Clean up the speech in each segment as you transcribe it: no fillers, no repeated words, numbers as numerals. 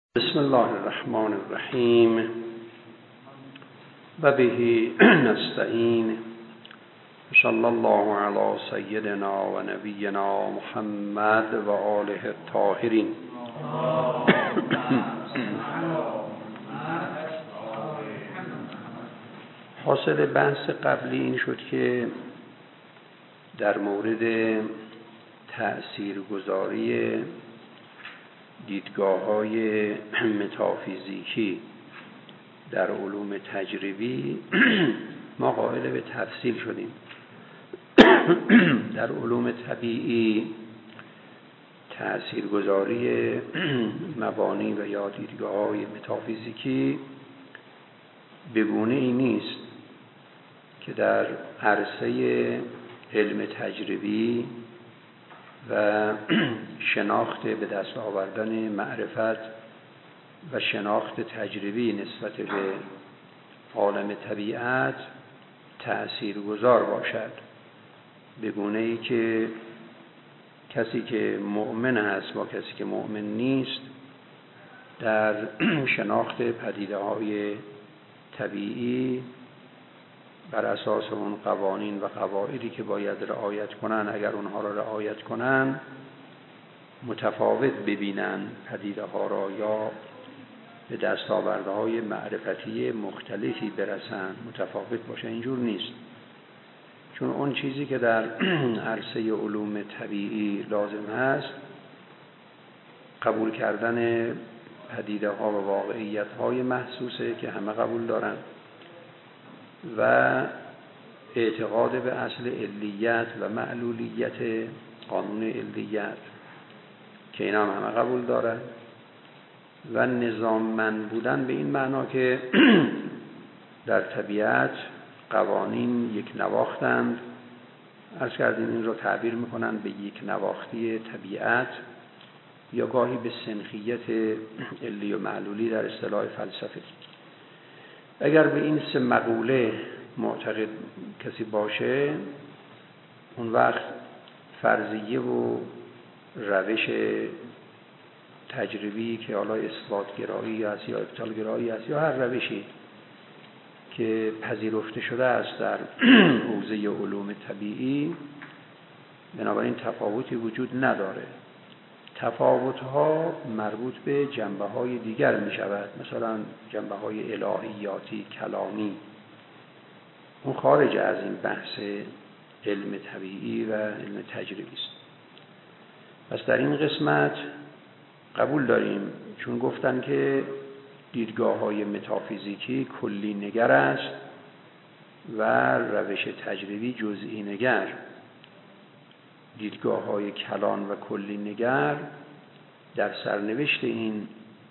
بسم الله الرحمن الرحیم و به نستعین صلی الله علی سیدنا و نبینا محمد و آله الطاهرین. حاصل بحث قبلی این شد که در مورد تأثیرگذاری دیدگاه‌های متافیزیکی در علوم تجریبی ما قائل به تفصیل شدیم. در علوم طبیعی تأثیرگذاری مبانی و یا دیدگاه‌های متافیزیکی به گونه‌ای نیست که در عرصه علم تجربی و شناخت به دست آوردن معرفت و شناخت تجربی نسبت به عالم طبیعت تأثیرگذار باشد، به گونه‌ای که کسی که مؤمن است با کسی که مؤمن نیست در شناخت پدیده‌های طبیعی بر اساس اون قوانین و قواعدی که باید رعایت کنن، اگر اونها را رعایت کنن متفاوت ببینن پدیده ها را یا به دستاوردهای معرفتی مختلفی برسن، متفاوت باشه. اینجور نیست، چون اون چیزی که در عرصه علوم طبیعی لازم هست قبول کردن پدیده ها و واقعیت های محسوسه که همه قبول دارن و اعتقاد به اصل علیت و معلولیت قانون علیت که اینا همه قبول دارن و نظاممند بودن به این معنا که در طبیعت قوانین یک نواختند. عرض کردیم این رو تعبیر میکنن به یک نواختی طبیعت یا گاهی به سنخیت علی و معلولی در اصطلاح فلسفه. اگر به این سه مقوله معتقد کسی باشه، اون وقت فرضیه و روش تجربی که حالا اثباتگرایی است یا ابطالگرایی است یا هر روشی که پذیرفته شده است در حوزه علوم طبیعی، بنابراین تفاوتی وجود نداره. تفاوت‌ها مربوط به جنبه‌های دیگر می شود، مثلا جنبه‌های الهیاتی، کلامی. اون خارج از این بحث علم طبیعی و علم تجربی است. پس در این قسمت قبول داریم، چون گفتن که دیدگاه‌های متافیزیکی کلی نگر است و روش تجربی جزئی نگر. دیدگاه‌های کلان و کلی نگر در سرنوشت این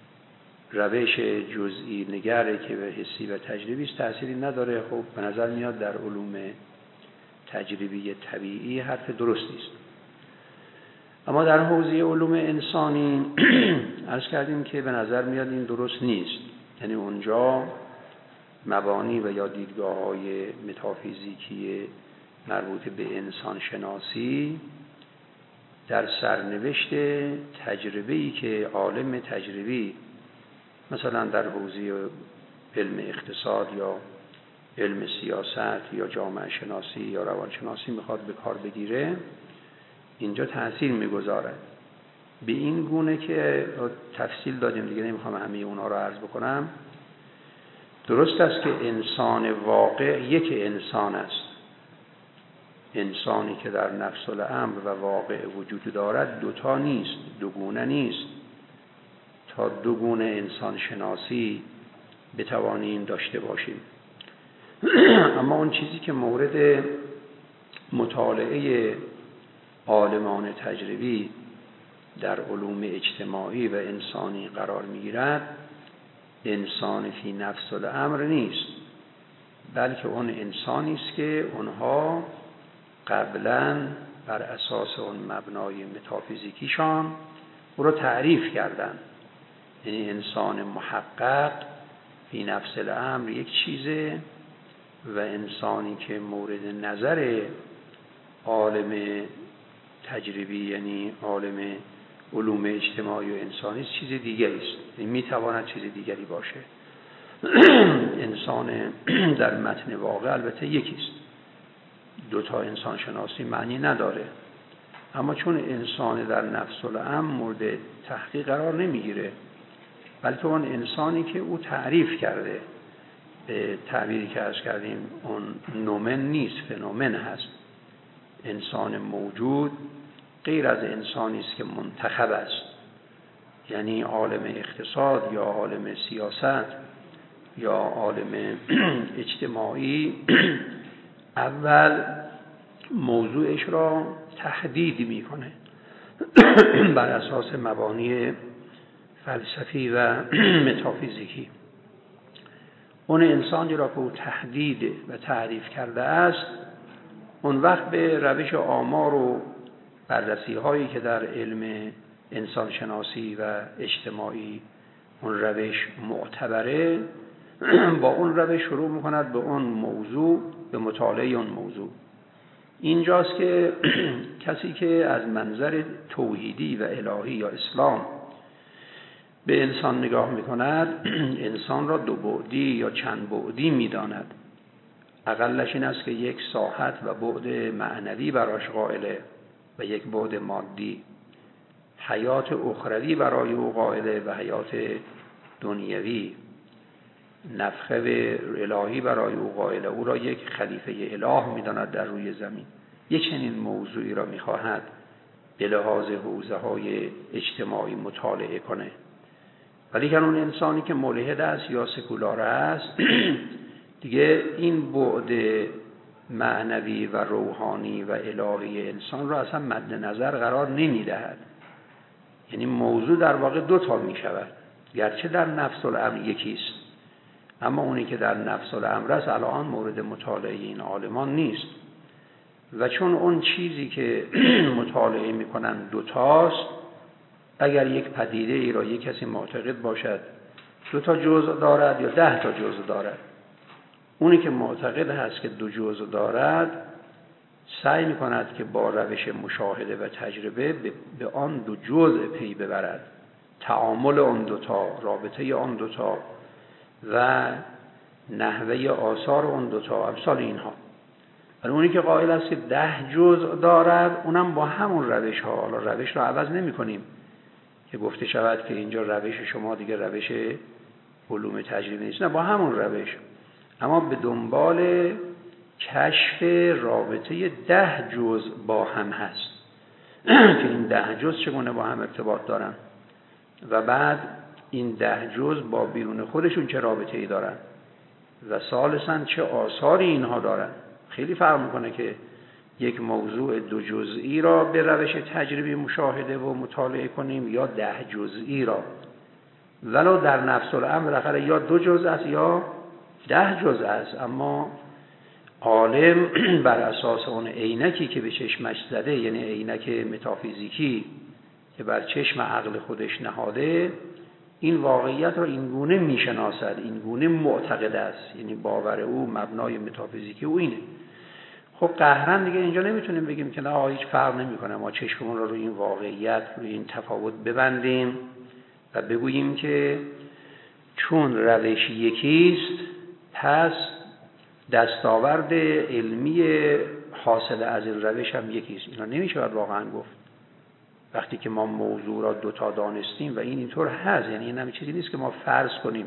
روش جزئی نگره که به حسی و تجربی است تأثیری نداره. خب به نظر میاد در علوم تجربی طبیعی حرف درستی است. اما در حوزه علوم انسانی عرض کردیم که به نظر میاد این درست نیست. یعنی اونجا مبانی و یا دیدگاه‌های متافیزیکی مربوط به انسان شناسی در سرنوشت تجربه‌ای که عالم تجربی مثلا در حوزه علم اقتصاد یا علم سیاست یا جامعه شناسی یا روانشناسی میخواد به کار بگیره، اینجا تأثیر میگذاره. به این گونه که تفصیل دادیم دیگه نمیخوام همه اونها رو عرض بکنم. درست است که انسان واقع یک انسان است، انسانی که در نفس الامر و واقع وجود دارد دوتا نیست، دوگونه نیست. تا دوگونه انسان شناسی بتوانیم داشته باشیم. اما اون چیزی که مورد مطالعه عالمان تجربی در علوم اجتماعی و انسانی قرار می‌گیرد، انسان فی نفس الامر نیست، بلکه اون انسانی است که اونها قبلا بر اساس اون مبنای متافیزیکیشان او را تعریف کردن. یعنی انسان محقق فی نفس الامر یک چیزه و انسانی که مورد نظر عالم تجربی یعنی عالم علوم اجتماعی و انسانی چیز دیگری است، میتواند چیز دیگری باشه. انسان در متن واقع البته یکیست، دو تا انسان شناسی معنی نداره، اما چون انسان در نفس الامر مورد تحقیق قرار نمیگیره، بلکه اون انسانی که او تعریف کرده، به تعبیری که عرض کردیم اون نومن نیست، فنومن هست. انسان موجود غیر از انسانی است که منتخب است، یعنی عالم اقتصاد یا عالم سیاست یا عالم اجتماعی اول موضوعش را تحدید میکنه بر اساس مبانی فلسفی و متافیزیکی. اون انسانی را که او تحدید و تعریف کرده است، اون وقت به روش آمار و بررسی هایی که در علم انسان شناسی و اجتماعی اون روش معتبره، با اون روش شروع میکند به اون موضوع، به مطالعه اون موضوع. اینجاست که کسی که از منظر توحیدی و الهی یا اسلام به انسان نگاه میکند، انسان را دو بعدی یا چند بعدی میداند. اقلش این است که یک ساحت و بعد معنوی براش قائله و یک بعد مادی، حیات اخروی برای او قائله و حیات دنیوی، نفخه الهی برای او قائله، او را یک خلیفه اله میداند در روی زمین. یک چنین موضوعی را میخواهد به لحاظ حوزه های اجتماعی مطالعه کنه. ولی که اون انسانی که ملحد است یا سکولار است دیگه این بعد معنوی و روحانی و الهی انسان را اصلا مد نظر قرار نمیدهد. یعنی موضوع در واقع دو تا می شود، گرچه در نفس الامر یکیست، اما اونی که در نفس الامر است الان مورد مطالعه این عالمان نیست. و چون اون چیزی که مطالعه میکنن دوتاست، اگر یک پدیده ای را یک کسی معتقد باشد 2 تا جزء دارد یا 10 تا جزء دارد، اونی که معتقد هست که 2 جزء دارد سعی میکند که با روش مشاهده و تجربه به آن 2 جزء پی ببرد، تعامل آن 2 تا، رابطه آن 2 تا و نحوه آثار آن 2 تا، امثال اینها. ولی اونی که قائل است که 10 جزء دارد، اونم با همون روش ها، حالا روش رو عوض نمی کنیم که گفته شود که اینجا روش شما دیگه روش علوم تجربی نیست، نه، با همون روش، اما به دنبال کشف رابطه 10 جزء با هم هست که این 10 جزء چگونه با هم ارتباط دارن و بعد این 10 جزء با بیرون خودشون چه رابطه‌ای دارن و ثالثاً چه آثاری اینها دارن. خیلی فرق میکنه که یک موضوع 2 جزئی را به روش تجربی مشاهده و مطالعه کنیم یا 10 جزئی را. ولو در نفس الامر بالاخره یا 2 جزء است یا 10 جزء است، اما عالم بر اساس اون عینکی که به چشمش زده، یعنی عینک متافیزیکی که بر چشم عقل خودش نهاده، این واقعیت را اینگونه میشناسد، اینگونه معتقد است، یعنی باور او، مبنای متافیزیکی او اینه. خب قهرن دیگه اینجا نمیتونیم بگیم که نه هیچ فرق نمیکنه، ما چشممون رو روی این واقعیت، روی این تفاوت ببندیم و بگوییم که چون روش یکیست پس دستاورد علمی حاصل از این روش هم یکیست. اینا نمیشه واقعا گفت. وقتی که ما موضوع را 2 تا دانستیم و این اینطور هست، یعنی این هم چیزی نیست که ما فرض کنیم.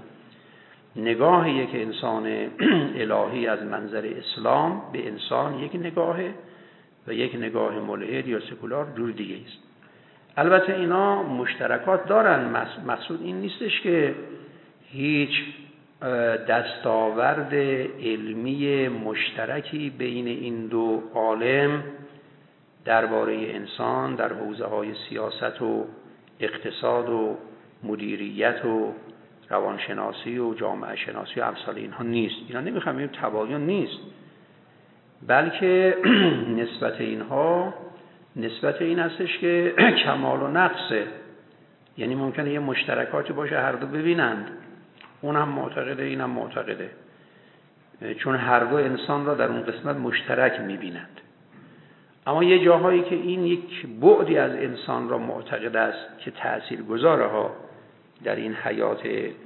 نگاه یک انسان الهی از منظر اسلام به انسان یک نگاهه و یک نگاه ملحد یا سکولار جور دیگه است. البته اینا مشترکات دارن. مقصود این نیستش که هیچ دستاورد علمی مشترکی بین این 2 عالم درباره انسان در حوزه‌های سیاست و اقتصاد و مدیریت و روانشناسی و جامعه شناسی و امثال اینها نیست. اینا نمیخوام بگیم تباین نیست، بلکه نسبت اینها نسبت این هستش که کمال و نقصه. یعنی ممکنه یه مشترکاتی باشه هر دو ببینند، اونم معتقده اینم معتقده، چون هر دو انسان را در اون قسمت مشترک میبینند. اما یه جاهایی که این یک بعدی از انسان را معتقد است که تأثیرگذاره ها در این حیات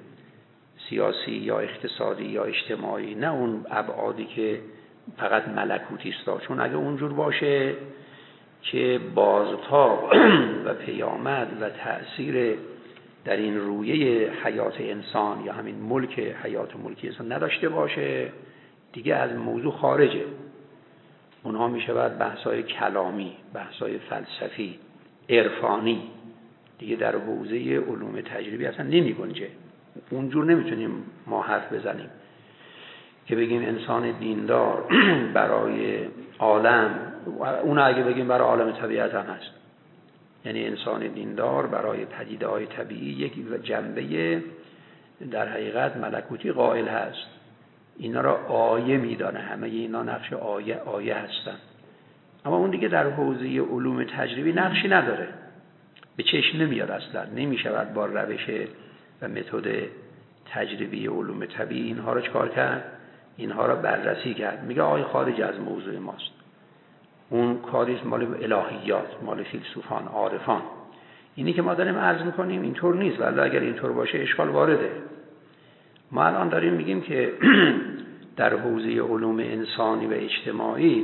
سیاسی یا اقتصادی یا اجتماعی، نه اون ابعادی که فقط ملکوتی است. چون اگه اونجور باشه که بازتاب و پیامد و تأثیر در این رویه حیات انسان یا همین ملک حیات ملکی انسان نداشته باشه، دیگه از موضوع خارجه. اونها میشه بعد بحث‌های کلامی، بحث‌های فلسفی، عرفانی، دیگه در حوزه علوم تجربی اصلا نمی‌گنجه. اونجور نمیتونیم ما حرف بزنیم که بگیم انسان دیندار برای عالم، اون اگه بگیم برای عالم طبیعت هم هست، یعنی انسان دیندار برای پدیده‌های طبیعی یک جنبه در حقیقت ملکوتی قائل هست. اینا را آیه میدانه، همه اینا نقش آیه هستن. اما اون دیگه در حوزه علوم تجربی نقشی نداره، به چشم نمیاد اصلا. نمیشود با روش و متد تجربی علوم طبیعی اینها رو چکار کرد؟ اینها را بررسی کرد. میگه آقای خارج از موضوع ماست، اون کاریست مال الهیات، مال فیلسوفان، عارفان. اینی که ما داریم عرض میکنیم اینطور نیست، ولی اگر اینطور باشه اشکال وارده. ما الان داریم میگیم که در حوزه علوم انسانی و اجتماعی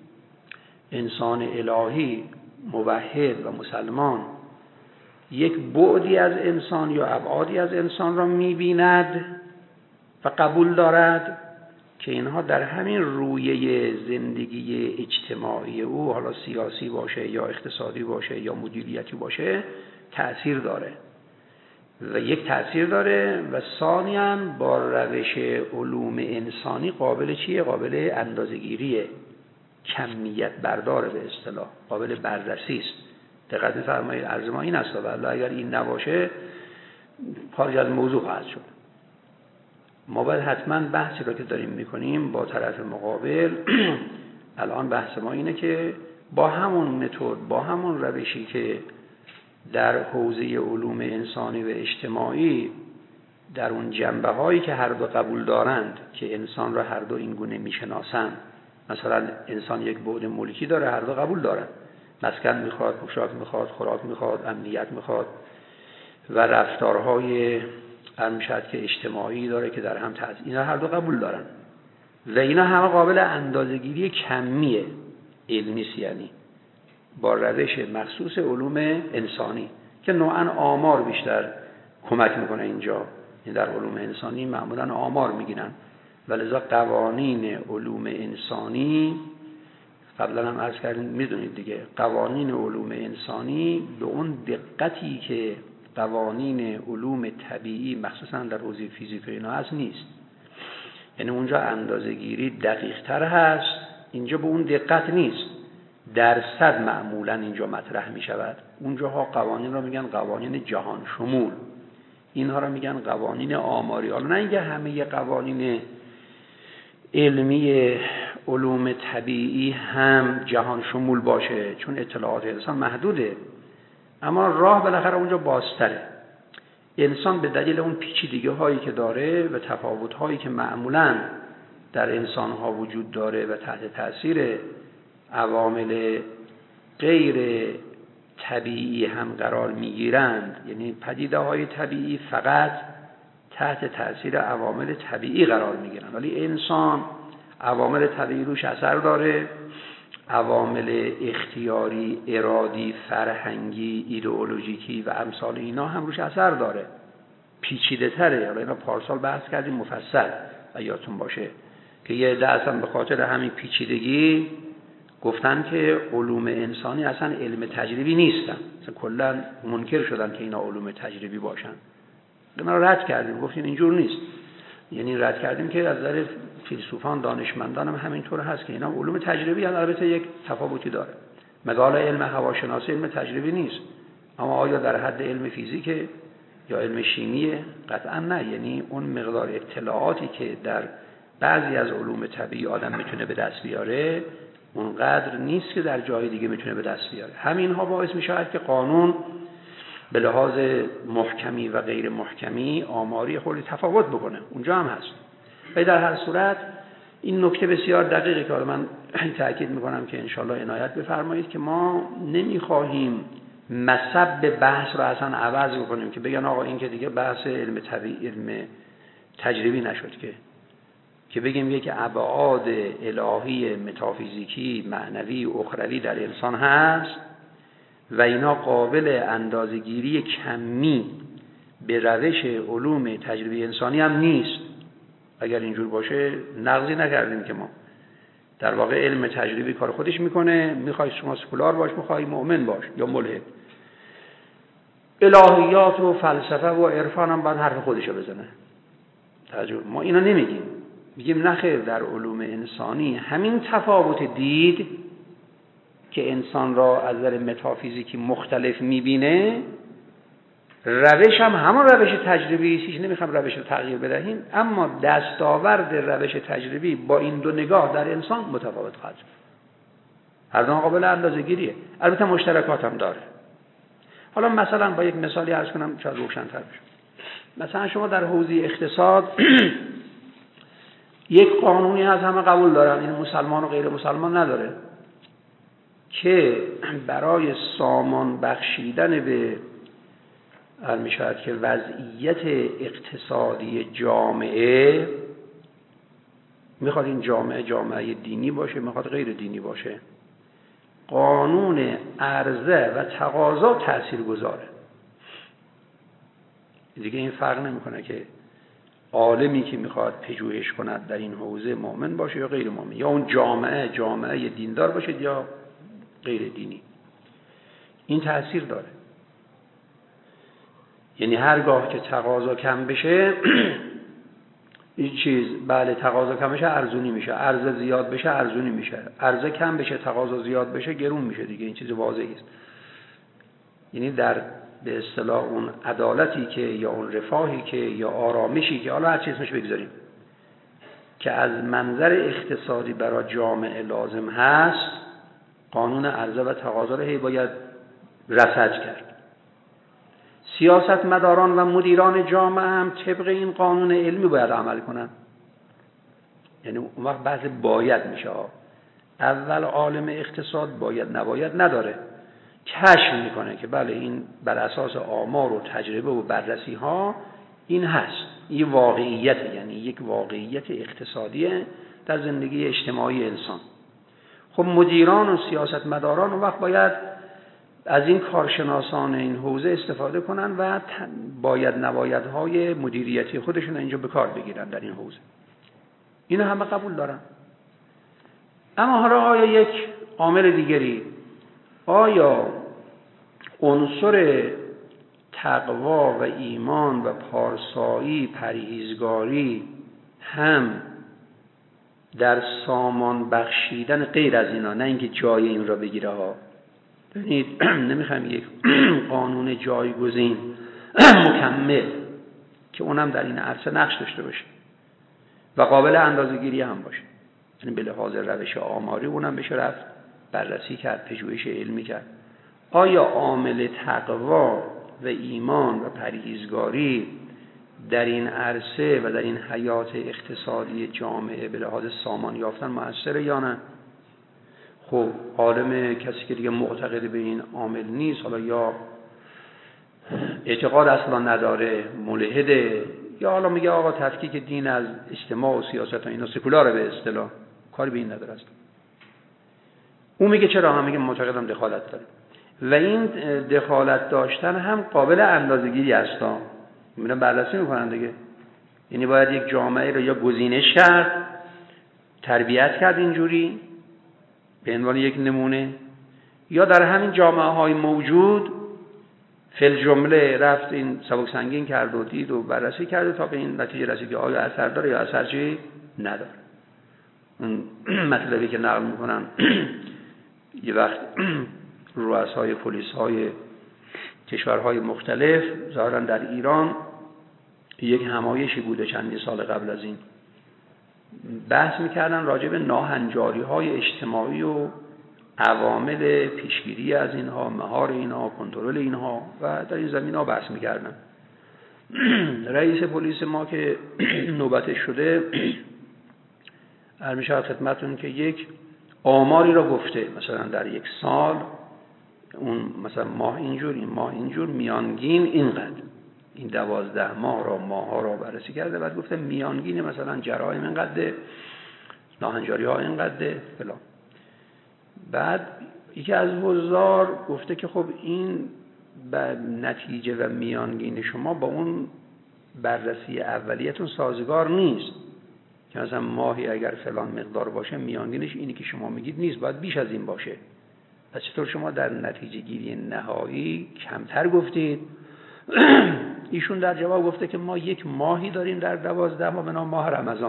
انسان الهی موحد و مسلمان یک بعدی از انسان یا ابعادی از انسان را می‌بیند و قبول دارد که اینها در همین رویه زندگی اجتماعی او، حالا سیاسی باشه یا اقتصادی باشه یا مدیریتی باشه، تأثیر داره و یک تأثیر داره و ثانیاً با روش علوم انسانی قابل چیه؟ قابل اندازه‌گیریه، کمیت برداره، به اصطلاح قابل بررسی است. دقت فرمایید، عرض ما این است، ولی اگر این نباشه خارج از موضوع خواهد شد. ما باید حتما بحثی رو که داریم میکنیم با طرف مقابل الان بحث ما اینه که با همون متد، با همون روشی که در حوزه علوم انسانی و اجتماعی در اون جنبه هایی که هر دو قبول دارند که انسان را هر دو این گونه میشناسند، مثلا انسان یک بعد ملکی داره، هر دو قبول دارن، مسکن میخواد، پوشاک میخواد، خوراک میخواد، امنیت میخواد و رفتارهای امشد که اجتماعی داره که در هم اینا هر دو قبول دارن و اینا همه قابل اندازه‌گیری کمیه، علمیست، یعنی با روش مخصوص علوم انسانی که نوعاً آمار بیشتر کمک میکنه اینجا. این در علوم انسانی معمولاً آمار میگیرن ولذا قوانین علوم انسانی، قبلا هم عرض کردیم میدونید دیگه، قوانین علوم انسانی به اون دقتی که قوانین علوم طبیعی مخصوصا در حوزه فیزیک و اینا هست نیست. یعنی اونجا اندازه‌گیری دقیق تر هست، اینجا به اون دقت نیست، درصد معمولا اینجا مطرح می شود. اونجاها قوانین را میگن قوانین جهان شمول، اینها را میگن قوانین آماری. حالا نه اینکه همه قوانین علمی علوم طبیعی هم جهان شمول باشه، چون اطلاعات انسان محدوده، اما راه بالاخره اونجا بازتره. انسان به دلیل اون پیچیدگی هایی که داره و تفاوت هایی که معمولاً در انسان ها وجود داره و تحت تاثیر عوامل غیر طبیعی هم قرار میگیرند، یعنی پدیده های طبیعی فقط تحت تاثیر عوامل طبیعی قرار میگیرند، ولی انسان عوامل طبیعی روش اثر داره، عوامل اختیاری، ارادی، فرهنگی، ایدئولوژیکی و امثال اینا هم روش اثر داره، پیچیده تره. حالا اینا پارسال بحث کردیم مفصل و یادتون باشه که یه عده اصلا به خاطر همین پیچیدگی گفتن که علوم انسانی اصلا علم تجربی نیستن، اصلا کلا منکر شدن که اینا علوم تجربی باشن. ما رد کردیم، گفتیم اینجور نیست، یعنی رد کردیم که از نظر فیلسوفان، دانشمندان هم همینطور هست که اینا علوم تجربی هم البته یک تفاوتی داره. مقاله علم هواشناسی علم تجربی نیست، اما آیا در حد علم فیزیک یا علم شیمیه؟ قطعا نه. یعنی اون مقدار اطلاعاتی که در بعضی از علوم طبیعی آدم میتونه به دست بیاره اونقدر نیست که در جای دیگه میتونه به دست بیاره. همینها باعث میشه که قانون به لحاظ محکمی و غیر محکمی آماری خیلی تفاوت بکنه، اونجا هم هست. ولی در هر صورت این نکته بسیار دقیقی که من تأکید میکنم که انشالله عنایت بفرمایید که ما نمیخواهیم مصب بحث رو اصلا عوض بکنیم که بگن آقا این که دیگه بحث علم طبیعی، علم تجربی نشد، که بگیم یک ابعاد الهی متافیزیکی معنوی اخروی در انسان هست و اینا قابل اندازه‌گیری کمی به روش علوم تجربی انسانی هم نیست. اگر اینجور باشه نقضی نکردیم که ما. در واقع علم تجربی کار خودش میکنه، میخوای شما سکولار باش، میخوای مؤمن باش یا ملحد. الهیات و فلسفه و عرفان هم باید حرف خودشو بزنه. ما اینا نمیگیم، میگیم نخیر، در علوم انسانی همین تفاوت دید که انسان را از نظر متافیزیکی مختلف میبینه، روش هم همون روش تجربی است. هیچ نمیخوام روش رو تغییر بدهیم، اما دستاورد روش تجربی با این دو نگاه در انسان متفاوت خواهد. هر دو قابل اندازه‌گیریه، البته مشترکات هم داره. حالا مثلا با یک مثالی عرض کنم شاید روشن‌تر بشه. مثلا شما در حوزه اقتصاد یک قانونی از همه قبول دارن، این مسلمان و غیر مسلمان نداره، که برای سامان بخشیدن به میشود که وضعیت اقتصادی جامعه، میخواد این جامعه دینی باشه، میخواد غیر دینی باشه، قانون عرضه و تقاضا تاثیرگذاره. دیگه این فرق نمیکنه که عالمی که میخواد پژوهش کند در این حوزه مؤمن باشه یا غیر مؤمن، یا اون جامعه دیندار باشه یا غیر دینی، این تأثیر داره. یعنی هرگاه که تقاضا کم بشه این چیز، بله تقاضا کم بشه ارزونی میشه، عرضه زیاد بشه ارزونی میشه، عرضه کم بشه تقاضا زیاد بشه گرون میشه دیگه. این چیز واضحی است. یعنی در به اصطلاح اون عدالتی که یا اون رفاهی که یا آرامشی که حالا هر چیز اسمش بگذاریم که از منظر اقتصادی برای جامعه لازم هست، قانون عرضه و تقاضا رو باید رصد کرد. سیاستمداران و مدیران جامعه هم طبق این قانون علمی باید عمل کنن. یعنی اون وقت بحث باید میشه. اول عالم اقتصاد باید نباید نداره، کشف میکنه که بله این بر اساس آمار و تجربه و بررسی ها این هست، این واقعیت، یعنی یک واقعیت اقتصادی در زندگی اجتماعی انسان. خب مدیران و سیاستمداران اون وقت باید از این کارشناسان این حوزه استفاده کنن و باید نبایدهای مدیریتی خودشون اینجا به کار بگیرن در این حوزه. اینو همه قبول دارن. اما حالا آیا یک عامل دیگری، آیا عنصر تقوا و ایمان و پارسایی پرهیزگاری هم در سامان بخشیدن غیر از اینا، نه اینکه جای این را بگیره ها. ببینید نمیخوام یک قانون جایگزین مکمل که اونم در این عرصه نقش داشته باشه و قابل اندازه‌گیری هم باشه، یعنی به لحاظ روش آماری اونم بشه رفت بررسی کرد، پژوهش علمی کرد. آیا عامل تقوا و ایمان و پرهیزگاری در این عرصه و در این حیات اقتصادی جامعه به لحاظ سامان یافتن مؤثره یا نه؟ خب عالم، کسی که دیگه معتقد به این عامل نیست، حالا یا اعتقاد اصلا نداره، ملحده، یا حالا میگه آقا تفکیک دین از اجتماع و سیاست و اینا سکولاره به اصطلاح، کاری به این نداره اصلا. اون میگه چرا؟ هم میگه معتقدم دخالت داره و این دخالت داشتن هم قابل اندازه‌گیری است. میرن بررسی میکنن دیگه. یعنی باید یک جامعه رو یا گزینش کرد، تربیت کرد اینجوری به عنوان یک نمونه، یا در همین جامعه های موجود فل جمله رفت این سبک سنگین کرد و دید و بررسی کرد تا به این نتیجه رسید که آیا اثر داره یا اثرچی نداره. اون مطلبی که نقل میکنن یه وقت رؤسای پلیس های کشورهای مختلف ظاهرا در ایران یک همایشی بوده چندی سال قبل از این، بحث میکردن راجع به ناهنجاری های اجتماعی و عوامل پیشگیری از اینها، مهار اینها، کنترل اینها و در این زمین ها بحث میکردن. رئیس پلیس ما که نوبتش شده عرض می‌شود خدمتتون که یک آماری را گفته، مثلا در یک سال اون مثلا ماه اینجور، این ماه اینجور، میانگین اینقدر، این 12 ماه را ماها را بررسی کرده، بعد گفته میانگین مثلا جرایم اینقدر، ناهنجاری ها اینقدر فلان. بعد یکی از حضار گفته که خب این نتیجه و میانگین شما با اون بررسی اولیتون سازگار نیست، که مثلا ماهی اگر فلان مقدار باشه میانگینش اینی که شما میگید نیست، باید بیش از این باشه. پس چطور شما در نتیجه گیری نهایی کمتر گفتید؟ ایشون در جواب گفته که ما یک ماهی داریم در 12 ماه به نام ماه رمضان.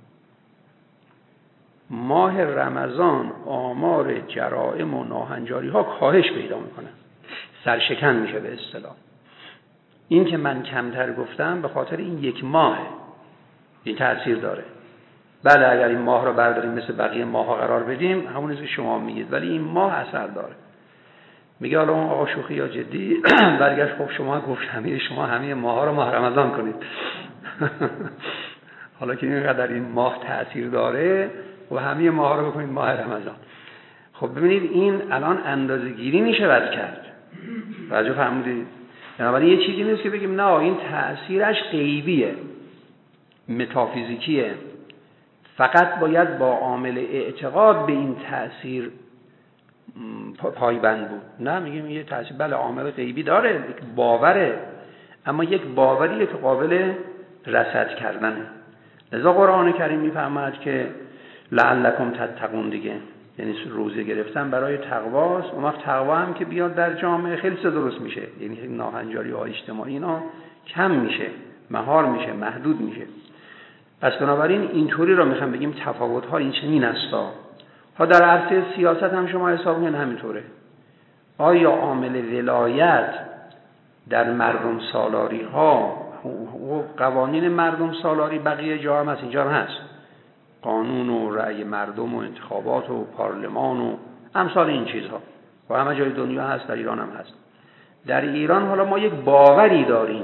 ماه رمضان آمار جرائم و ناهنجاری ها کاهش پیدا میکنه، سرشکن میشه به اصطلاح. این که من کمتر گفتم به خاطر این یک ماه این تأثیر داره. بله اگر این ماه رو برداریم مثل بقیه ماه ها قرار بدیم همون که شما میگید، ولی این ماه اثر داره. میگه حالا اون آقا شوخی یا جدی برگشت، خب شما گفت شما همه ماه ها رو ماه رمضان کنید. حالا که اینقدر این ماه تأثیر داره و همه ماه ها رو بکنید ماه رمضان. خب ببینید این الان اندازه گیری میشه بد کرد. توجه فرمودید؟ بنابراین یه چیزی نیست که بگیم نه این تأثیرش غیبیه، متافیزیکیه، فقط باید با عامل اعتقاد به این تأثیر پایبند بود. نه میگیم یه تأثیر بله عامل غیبی داره، یک باوره، اما یک باوریه که قابل رصد کردنه. لذا قرآن کریم میفرماید که لعلکم تتقون دیگه، یعنی روزه گرفتن برای تقواست. اون وقت تقوا هم که بیاد در جامعه خیلی درست میشه، یعنی ناهنجاری ها اجتماعی اینا کم میشه، مهار میشه، محدود میشه. پس بنابراین اینطوری رو میخوام بگیم تفاوت ها این چنین استا. ها در عرصه سیاست هم شما حساب کنید همینطوره. آیا عامل ولایت در مردم سالاری ها و قوانین مردم سالاری بقیه جا هم هست، اینجا هم هست، قانون و رأی مردم و انتخابات و پارلمان و امثال این چیزها و همه جای دنیا هست، در ایران هم هست. در ایران حالا ما یک باوری داریم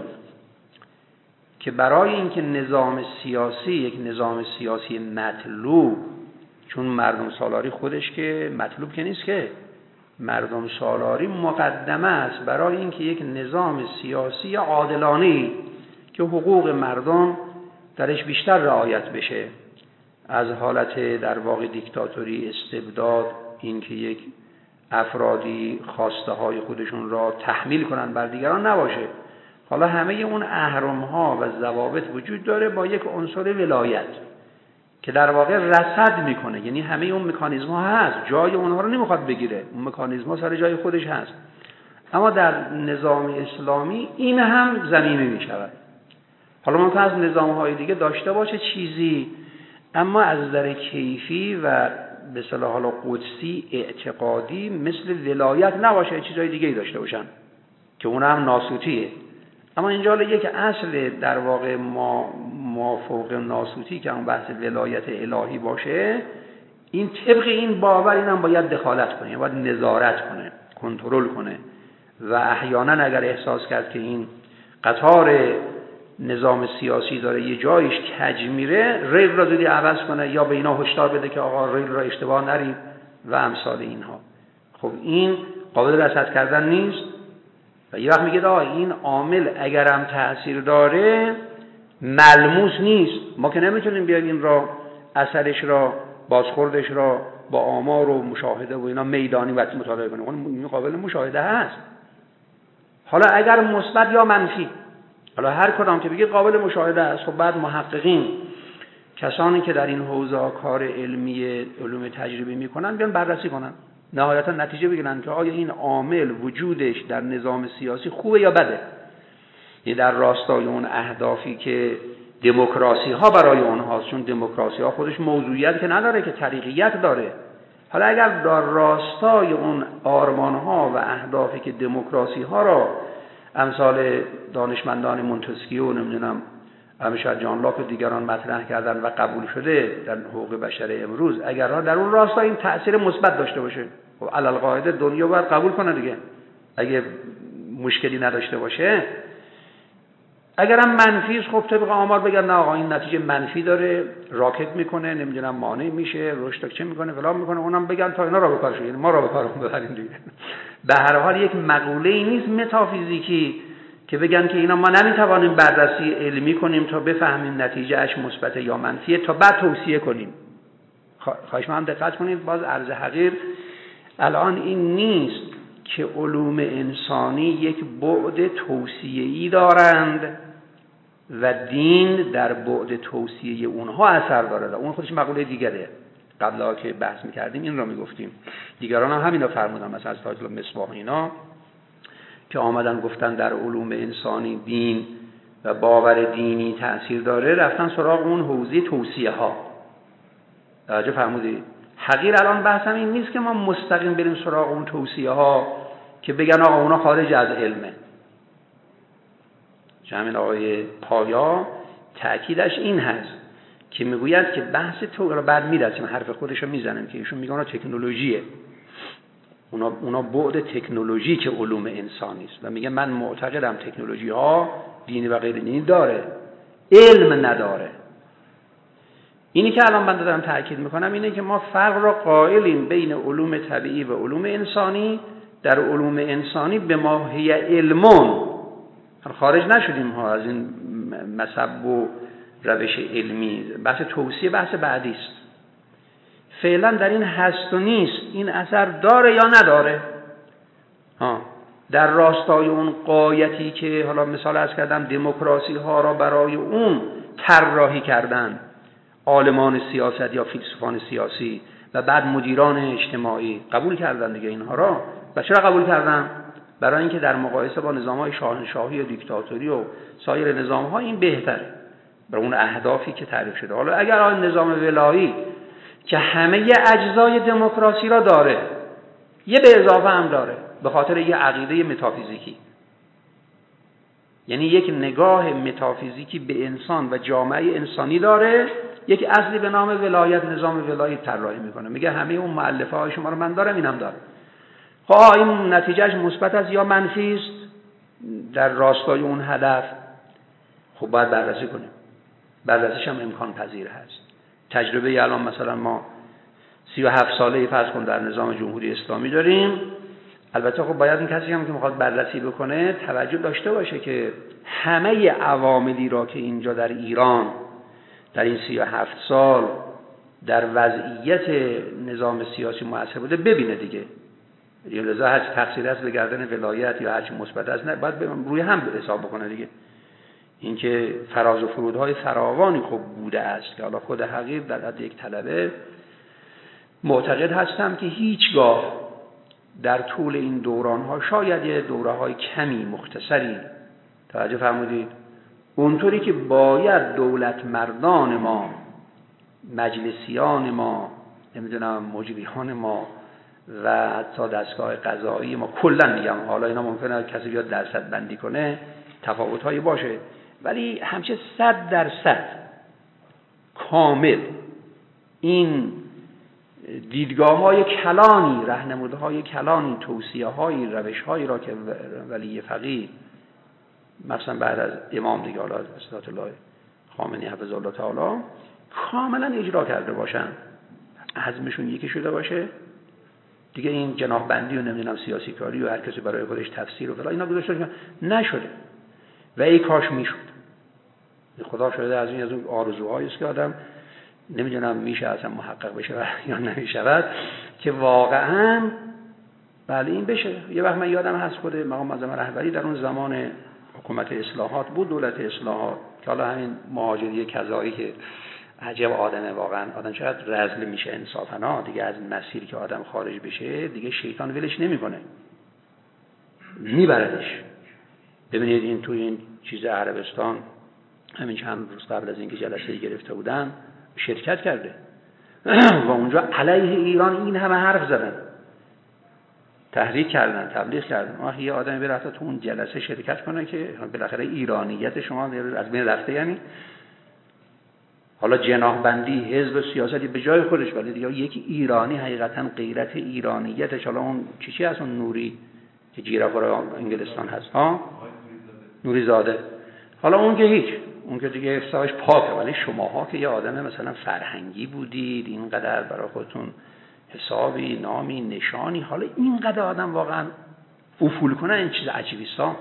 که برای اینکه نظام سیاسی یک نظام سیاسی مطلوب، چون مردم سالاری خودش که مطلوب که نیست، که مردم سالاری مقدمه است برای اینکه یک نظام سیاسی عادلانه که حقوق مردم درش بیشتر رعایت بشه، از حالت در واقع دیکتاتوری، استبداد، این که یک افرادی خواسته های خودشون را تحمیل کنن بر دیگران نباشه. حالا همه اون اهرم ها و ضوابط وجود داره با یک عنصر ولایت که در واقع رصد میکنه، یعنی همه اون مکانیزم ها هست، جای اونها رو نمیخواد بگیره، اون مکانیزم ها سر جای خودش هست. اما در نظام اسلامی این هم ضمیمه میشود. حالا ممکن از نظام های دیگه داشته باشه چیزی، اما از نظر کیفی و به اصطلاح حالا قدسی اعتقادی مثل ولایت نباشه، چیزای دیگه داشته باشن که اون هم ناسوتیه. اما اینجا یک اصل در واقع ما فوق ناسوتی که اون بحث ولایت الهی باشه، این طبق این باور اینم باید دخالت کنه، باید نظارت کنه، کنترل کنه و احیانا اگر احساس کرد که این قطار نظام سیاسی داره یه جایش کج میره، ریل را زودی عوض کنه یا به اینا هشدار بده که آقا ریل را اشتباه نرید و امثال اینها. خب این قابل رصد کردن نیست و یه وقت میگه این عامل اگرم تأثیر داره ملموس نیست، ما که نمیتونیم بیایم این را اثرش را بازخوردش را با آمار و مشاهده و اینا میدانی وقتی مطالعه کنیم، اون قابل مشاهده هست. حالا اگر مثبت یا منفی، حالا هر کدام که بگید قابل مشاهده است. خب بعد محققین، کسانی که در این حوزه کار علمی علوم تجربی میکنن بیان بررسی کنن، نهایتا نتیجه بگیرن که آیا این عامل وجودش در نظام سیاسی خوبه یا بده، یعنی در راستای اون اهدافی که دموکراسی ها برای اونهاست، چون دموکراسی ها خودش موضوعیت که نداره که طریقیت داره. حالا اگر در راستای اون آرمان ها و اهدافی که دموکراسی ها را امثال دانشمندان مونتسکیو نمیدونم همیشه جان لاک و دیگران مطرح کردن و قبول شده در حقوق بشر امروز، اگر در اون راستا این تأثیر مثبت داشته باشه، خب علالقاعده دنیا باید قبول کنه دیگه، اگه مشکلی نداشته باشه. اگرم منفی است، خب طبق آمار بگن نه آقا این نتیجه منفی داره، راکت میکنه، نمیدونم مانع میشه، رشد چه میکنه، فلان میکنه، اونم بگن تا اینا را به کارش، یعنی ما را به کارمون ببریم دیگه. به هر حال یک مقوله ای نیست متافیزیکی که بگن که اینا ما نمیتوانیم بررسی علمی کنیم تا بفهمیم نتیجه اش مثبت یا منفیه تا بعد توصیه کنیم. خواهش می‌کنم دقت کنید. باز عرض حقیر الان این نیست که علوم انسانی یک بعد توصیه‌ای دارند و دین در بعد توصیه اونها اثر داره. اون خودش مقوله دیگره. قبلا که بحث می‌کردیم این رو می‌گفتیم. دیگران هم همینا فرمودن، مثلا از تاج المصباح اینا که آمدن گفتن در علوم انسانی دین و باور دینی تأثیر داره، رفتن سراغ اون حوزه توصیه ها. توجه فرمودید؟ حقیر الان بحثم این نیست که ما مستقیم بریم سراغ اون توصیه ها که بگن آقا اونا خارج از علمه. همین آقای پایا تأکیدش این هست که میگوید که بحث تو رو بعد میرسیم حرف خودشو میزنن که ایشون میگن تکنولوژیه، اونا بعد تکنولوژی که علوم انسانی است و میگه من معتقدم تکنولوژی ها دینی و غیر دینی داره، علم نداره. اینی که الان من دارم تاکید میکنم اینه که ما فرق را قائلیم بین علوم طبیعی و علوم انسانی. در علوم انسانی به ما هی علمون خارج نشدیم ها از این مذهب و روش علمی. بحث توصیه بحث بعدی است. فعلا در این هست و نیست این اثر داره یا نداره. در راستای اون غایتی که حالا مثال عرض کردم دموکراسی ها را برای اون طراحی کردن عالمان سیاست یا فیلسوفان سیاسی و بعد مدیران اجتماعی قبول کردن دیگه اینها را. و چرا قبول کردن؟ برای اینکه در مقایسه با نظام‌های شاهنشاهی و دیکتاتوری و سایر نظام‌ها این بهتره برای اون اهدافی که تعریف شده. حالا اگر آن نظام ولایی که همه اجزای دموکراسی را داره، یه به اضافه هم داره به خاطر یه عقیده متافیزیکی، یعنی یک نگاه متافیزیکی به انسان و جامعه انسانی داره، یک اصلی به نام ولایت، نظام ولایی طراحی میکنه، میگه همه اون مؤلفه های شما رو من دارم، اینم دارم. خب این نتیجهش مثبت است یا منفی است در راستای اون هدف؟ خب باید بررسی کنیم. بررسیش هم امکان پذیر هست. تجربه الان مثلا ما 37 ساله فرض کن در نظام جمهوری اسلامی داریم. البته خب باید این کسی هم که میخواد بررسی بکنه توجه داشته باشه که همه عواملی را که اینجا در ایران در این 37 سال در وضعیت نظام سیاسی مؤثر بوده ببینه دیگه. لذا هر تقصیر است به گردن ولایت یا هر چی مثبت است، نه باید روی هم حساب بکنه دیگه. اینکه فراز و فرودهای فراوانی خب بوده است که حالا خود حقیر در حد یک طلبه معتقد هستم که هیچگاه در طول این دورانها شاید یه دوره‌های کمی مختصری توجه فرمودید اونطوری که باید دولت مردان ما، مجلسیان ما، نمیدونم مجریان ما و حتی دستگاه قضایی ما کلا میگم، حالا اینا ممکنه کسی بیاد درصد بندی کنه تفاوت‌هایی باشه ولی همچه 100% کامل این دیدگاه‌های کلانی، راهنمودهای کلانی، توصیه‌های، روش‌هایی را که ولی فقیه مثلا بعد از امام دیگه حالا حضرت الله خامنه‌ای حفظه الله تعالی کاملا اجرا کرده باشن، حزمشون یکی شده باشه دیگه، این جناح بندی و نمیدونم سیاسی کاری و هر کسی برای خودش تفسیر و فلان اینا گذاشته نشده و ای کاش میشد. خدا شده از اون آرزوهایی است که آدم نمیدونم میشه اصلا محقق بشه یا نمیشود که واقعا بله این بشه. یه وقت من یادم هست خود مقام معظم رهبری در اون زمان حکومت اصلاحات بود، دولت اصلاحات، که حالا همین مهاجری کذایی که عجب آدمه واقعا، آدم چقدر رذل میشه انصافا دیگه از مسیری که آدم خارج بشه دیگه شیطان ولش نمیکنه میبردش. ببینید این توی این چیز عربستان همین چند روز قبل از اینکه جلسه گرفته بودن شرکت کرده و اونجا علیه ایران این همه حرف زدن، تحریک کردن، تبلیغ کردن. یه آدمی بره حتی تو اون جلسه شرکت کنه که بالاخره ایرانیت شما از بین رفته، یعنی حالا جناح بندی حزب سیاستی به جای خودش ولی دیگه یک ایرانی حقیقتا غیرت ایرانیتش، حالا اون چی هست اون نوری که جیره‌خوار انگلستان هست نوری زاده حالا اون که هیچ، اون که دیگه حسابش پاکه، ولی شماها که یه آدم مثلا فرهنگی بودید، اینقدر برای خودتون حسابی، نامی، نشانی، حالا اینقدر آدم واقعا افول کنه، این چیز عجیبی است.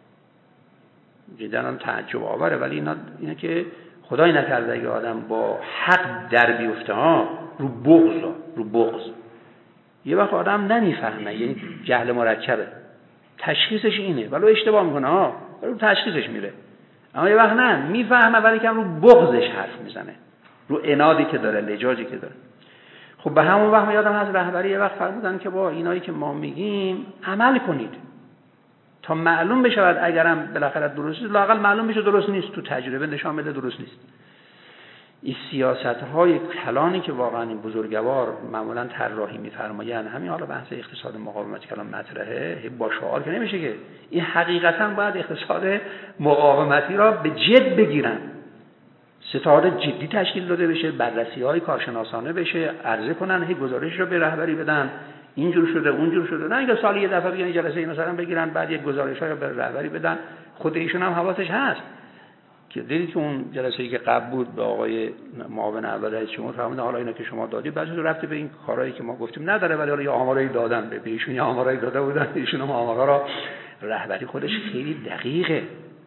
جدا تعجب آوره، ولی اینا که خدای نکرده اگه آدم با حق در بیفته ها، رو بغض یه وقت آدم نمیفهمه، یعنی جهل مرکبه، تشخیصش اینه ولی اشتباه میکنه ها، ولی تشخیصش میره. اما یه وقت نه میفهمه ولی کم رو بغضش حرف میزنه، رو عنادی که داره، لجاجی که داره. خب به همون وقت یادم از رهبری یه وقت فرمودن که با اینایی که ما میگیم عمل کنید تا معلوم بشود، اگرم بالاخره درست نیست لااقل معلوم بشه درست نیست، تو تجربه نشان بده درست نیست. این سیاست‌های کلانی که واقعا این بزرگوار معمولاً طراحی می‌فرمایند، همین حالا بحث اقتصاد مقاومت کلان مطرحه، با شعار که نمیشه که، این حقیقتاً باید اقتصاد مقاومتی را به جد بگیرن، ستاد جدی تشکیل داده بشه، بررسی‌های کارشناسانه بشه، عرضه کنن، هی گزارش رو به رهبری بدن، اینجور شده اونجور شده، نه اینکه سالی یه دفعه بیان جلسه مثلا بگیرن بعد یک گزارش‌های به رهبری بدن. خود ایشون هم حواسش هست که دیدید که اون جلسه‌ای که قبل بود به آقای معاون اول رئیس جمهور فرمودن حالا اینا که شما دادید بعضی تو رفته به این کارهایی که ما گفتیم نداره، ولی حالا یه آمارایی دادن به ایشون، یه آمارایی داده بودن، ایشون هم آمارا را رهبری خودش خیلی دقیقه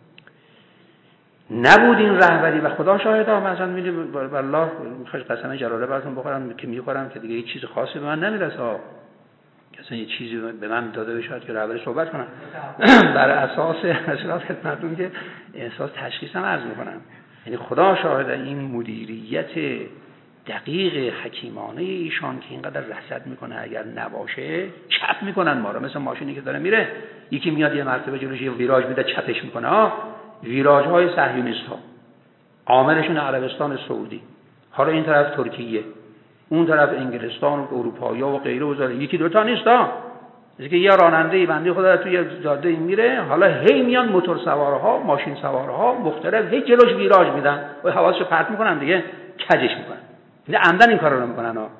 نبود این رهبری و خدا شاهد ها. مثلا میگم والله میخوام قسم جلاله براتون بخورم که میخورم که دیگه هیچ چیز خاصی به من نمیرسه، کسی یه چیزی به من داده بشه که رهبری صحبت کنم بر اساس اصلاح خدمتتون که احساس تشخیصم عرض میکنم. یعنی خدا شاهد این مدیریت دقیق حکیمانه ایشان که اینقدر رصد میکنه، اگر نباشه چپ میکنن ما رو، مثل ماشینی که داره میره یکی میاد یه مرتبه جلوش یه ویراژ میده چپش میکنه ها، ویراژ های صهیونیست ها، عاملشون عربستان سعودی، حالا این طرف ترکیه، اون طرف انگلستان و اروپایی و غیره و زاره، یکی دوتا نیست ها، که یه راننده بنده خدا توی جاده میره، حالا هی میان موتور سوارها، ماشین سوارها مختلف هی جلوش ویراژ میدن و حواسشو پرت میکنن دیگه، کجش میکنن. این عمدن این کارا رو میکنن ها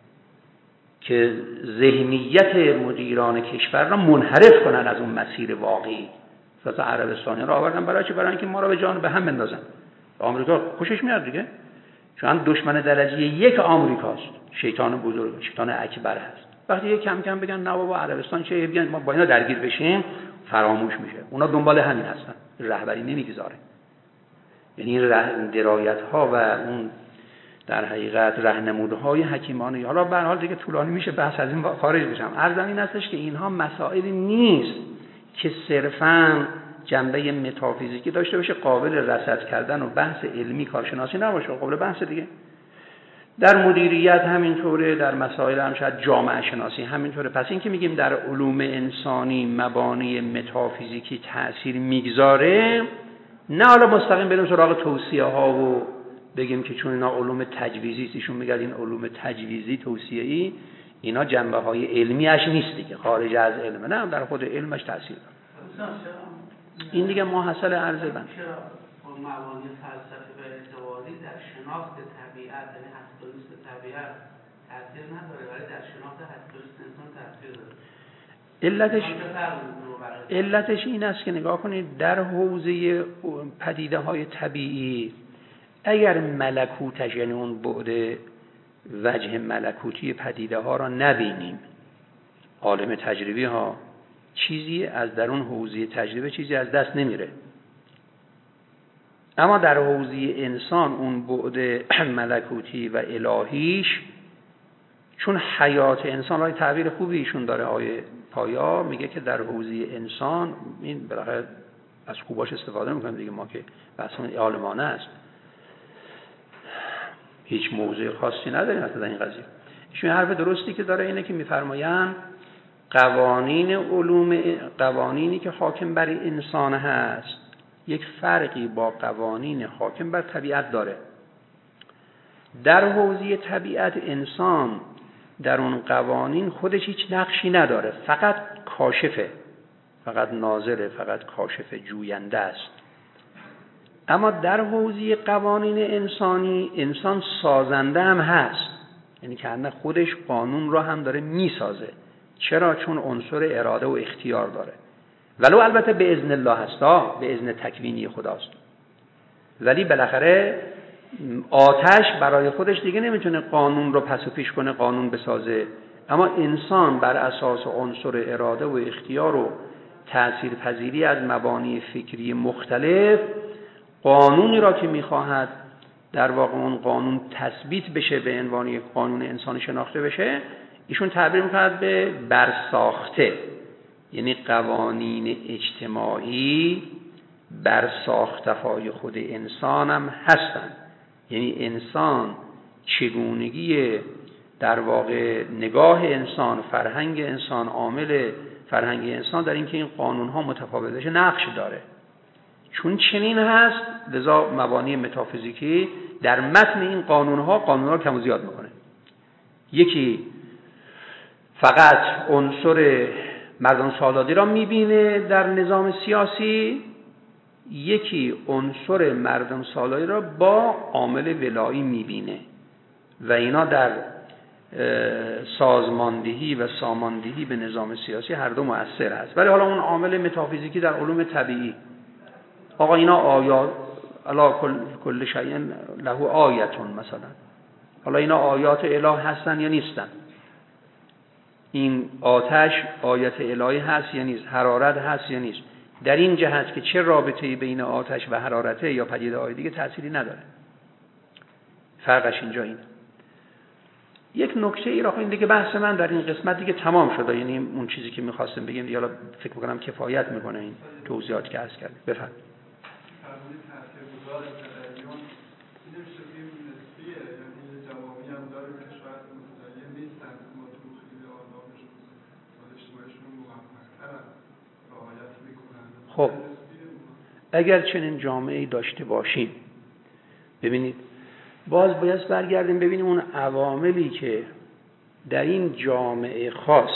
که ذهنیت مدیران کشور را منحرف کنن از اون مسیر واقعی. مثلا عربستانی رو آوردن برای چی؟ برای اینکه ما را به جان به هم بندازن. آمریکا خوشش میاد دیگه، چون دشمن درجه یک آمریکاست، شیطان بزرگ، شیطان اکبر هست. وقتی یک کم کم بگن نه بابا عربستان چه بیان ما با اینا درگیر بشیم، فراموش میشه. اونا دنبال همین هستن، رهبری نمیگذاره. یعنی این درایت ها و اون در حقیقت راهنمودهای حکیمانه، حالا به هر حال دیگه طولانی میشه بحث از این خارج بشم. عرضم این هستش که اینها مسائلی نیست که صرفاً جنبه متافیزیکی داشته باشه، قابل رصد کردن و بحث علمی کارشناسی نباشه، قابل بحث دیگه. در مدیریت همینطوره، در مسائل هم شاید جامعه شناسی همینطوره. پس این که میگیم در علوم انسانی مبانی متافیزیکی تأثیر میگذاره، نه حالا مستقیم بریم سراغ توصیه ها و بگیم که چون اینا علوم تجویزی است، ایشون میگن این علوم تجویزی توصیه‌ای، اینا جنبه های علمیش نیست دیگه، خارج از علم، نه در خود علمش تأثیر داره. این دیگه محصل عرضه بند. چرا مبانی فلسفی و اعتباری در شناخت طبیعت، یعنی هست‌وجود طبیعت تأثیر نداره، ولی در شناخت هست‌وجود انسان تأثیر داره؟ علتش این است که نگاه کنید در حوزه پدیده های طبیعی اگر ملکوتش، یعنی اون بعد وجه ملکوتی پدیده ها را نبینیم، عالم تجربی ها چیزی از درون حوزه تجربه چیزی از دست نمیره. اما در حوزه انسان اون بعد ملکوتی و الهیش، چون حیات انسان های تعبیر خوبی ایشون داره، آیه پایا میگه که در حوزه انسان، این بالاخره از خوباش استفاده میکنیم دیگه، ما که بحثمون عالمانه است، هیچ موضوع خاصی نداریم مثلا این قضیه. ایشون حرف درستی که داره اینه که میفرمایند قوانین علوم، قوانینی که حاکم بر انسان هست یک فرقی با قوانین حاکم بر طبیعت داره. در حوزه طبیعت انسان در اون قوانین خودش هیچ نقشی نداره، فقط کاشفه، فقط ناظره، فقط کاشف جوینده است. اما در حوزه قوانین انسانی انسان سازنده هم هست، یعنی که انه خودش قانون را هم داره میسازه. چرا؟ چون عنصر اراده و اختیار داره ولو البته به اذن الله هستا، به اذن تکوینی خداست. ولی بالاخره آتش برای خودش دیگه نمیتونه قانون رو پس و پیش کنه، قانون بسازه. اما انسان بر اساس عنصر اراده و اختیار و تأثیرپذیری از مبانی فکری مختلف قانونی را که میخواهد در واقع اون قانون تثبیت بشه به عنوان یک قانون انسانی شناخته بشه، ایشون تعبیر میکند به برساخته. یعنی قوانین اجتماعی برساخته‌های خود انسان هم هستند. یعنی انسان چگونگی در واقع نگاه انسان، فرهنگ انسان، عامل فرهنگ انسان در اینکه این قانون‌ها متفاوت بشه نقش داره. چون چنین هست لذا مبانی متافیزیکی در متن این قانون‌ها کم و زیاد میکنه. یکی فقط عنصر مردم سالاری را میبینه در نظام سیاسی، یکی عنصر مردم سالاری را با عامل ولایی میبینه و اینا در سازماندهی و ساماندهی به نظام سیاسی هر دو مؤثر هست. ولی حالا اون عامل متافیزیکی در علوم طبیعی، آقا اینا آیات الا کل شیء له آیتون، مثلا حالا اینا آیات الهی هستن یا نیستن؟ این آتش آیت الهی هست یا نیست؟ حرارت هست یا نیست؟ در این جهت که چه رابطه‌ای بین آتش و حرارته یا پدیده‌های دیگه تأثیری نداره. فرقش اینجا اینه. یک نکته ای را این دیگه بحث من در این قسمت دیگه تمام شده، یعنی اون چیزی که می‌خواستم بگم دیگه حالا فکر می‌کنم کفایت می‌کنه این توضیحات که عرض کردم. بفرمایید. خب اگر چنین جامعه‌ای داشته باشیم، ببینید باز باید برگردیم ببینیم اون عواملی که در این جامعه خاص